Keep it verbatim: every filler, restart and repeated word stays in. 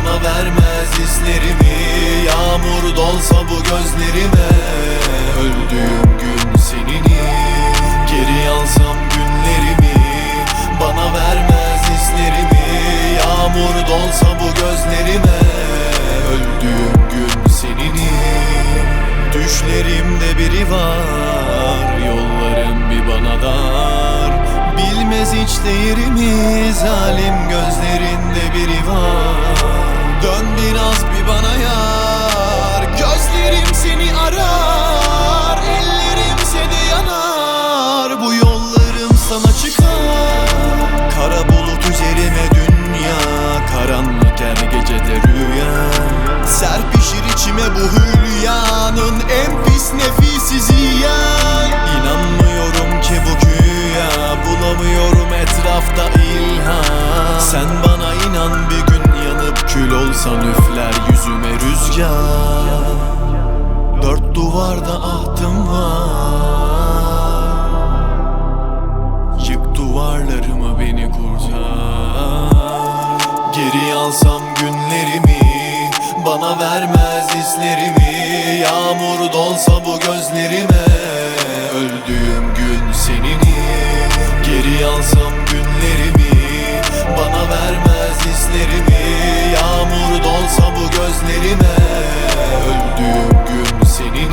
bana vermez hislerimi. Yağmur dolsa bu gözlerime, öldüğüm gün seninim. Geri alsam günlerimi, bana vermez hislerimi. Yağmur dolsa bu gözlerime, öldüğüm gün seninim. Düşlerimde biri var, yollarım bir bana dar. Bilmez hiç değerimi, zalim gözlerinde biri var. Dön biraz bir bana yar, gözlerim seni arar. Ellerim seni yanar, bu yollarım sana çıkar. Kara bulut üzerime dünya, karanlık her gecede rüya. Serpişir içime bu hülyanın en pis nefisi ziyan. İnanmıyorum ki bu güya, bulamıyorum etrafta ilham. Sen bana inan, bir gün yanıp kül olsan üfler yüzüme rüzgar. Dört duvarda ahtım var, yık duvarlarımı beni kurtar. Geri alsam günlerimi, bana vermez hislerimi. Yağmur dolsa bu gözlerime, öldüğüm gün seninim. Geri alsam günlerimi, bana vermez hislerimi. Yağmur dolsa bu gözlerime, öldüğüm gün seninim.